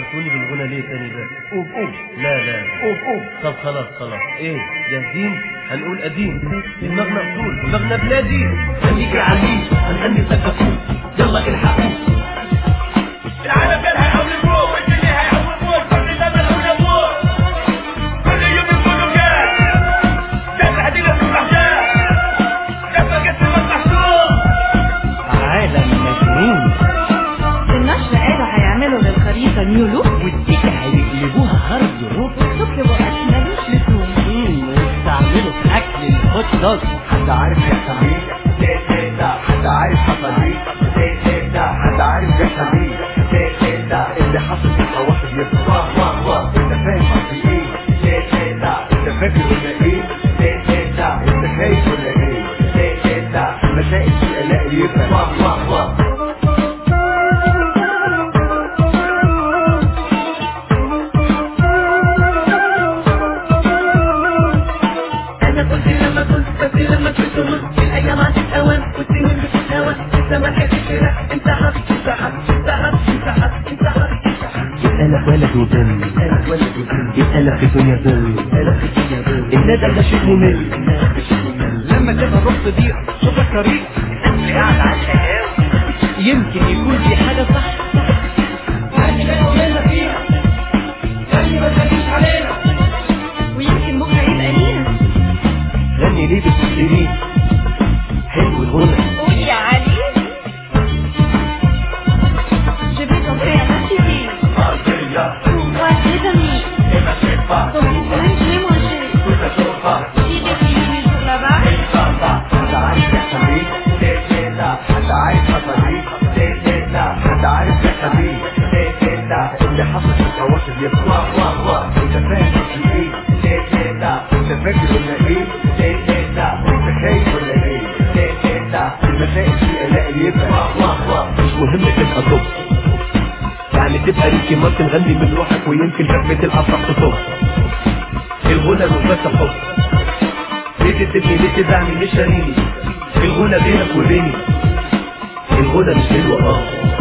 فكرتوني بالغنى ليه تاني بقى؟ قوم قوم لا لا قوم قوم. طب خلاص ايه جاهزين؟ هنقول قديم دماغنا اصول دماغنا بلادي. خليكي عليه هنغني سقفوه يلا الحقوه. العالم جالها يحول فوق والدنيا هيحول فوق كل ده ملعون فوق. كل يوم يقولوا جاي جاي هدينا في المحجاب جاب جت المسرح سوق. عالم مجنون. في النشر قالوا هيعملوا للخريطة نيو لوك والتيكة هيقلبوها هارد روك. الصبح بقى ملوش لزوم ويستعملوا في اكل الهوت دوج. حد عارف يحصل ايه؟ حد عارف حصل ايه؟ حد عارف يحصل ايه؟ اللي حصل في الواحد يبقى انت فاهم قصدي ايه؟ انت فاكر ولا ايه؟ انت خايف ولا ايه؟ مسائل في الاقي يبقى لما كنت الايام عدت اوان والسنين بتتهوى لسه ما لحقتش لا انت حبيبي يسألك ولد وبن يسألك في الدنيا بن الندى ده شيء ممل. لما تبقى رحت ضيق شوف الطريق اللي قاعد على القهاوي يمكن يكون في حاجة صح. يعني بيننا وبيننا فيها يعني ما تخليش علينا ويمكن بكرة يبقى لينا. غني ليه بتسيرين حلو الغنى. قول يا علي Je vais t'offrir un petit pour toi tes amis. Donc vous pouvez me manger. Si les filles sur là-bas. حد عارف يحصل ايه؟ حد عارف حصل ايه؟ حد عارف يحصل ايه؟ اللي حصل في الواحد يبقى انت فاهم قصدي ايه؟ انت فاكر ولا ايه؟ انت خايف ولا ايه؟ المسائل في الاقي يبقى مش مهم تبقى توب يعني تبقى ريكي مارتن غني من روحك ويمكن كلمة الأصح تصب. الغنى مش بس حب. ليه تسيبني ليه تزعلني ليه شاريني؟ الغنى بينك وبيني. الغنى مش حلو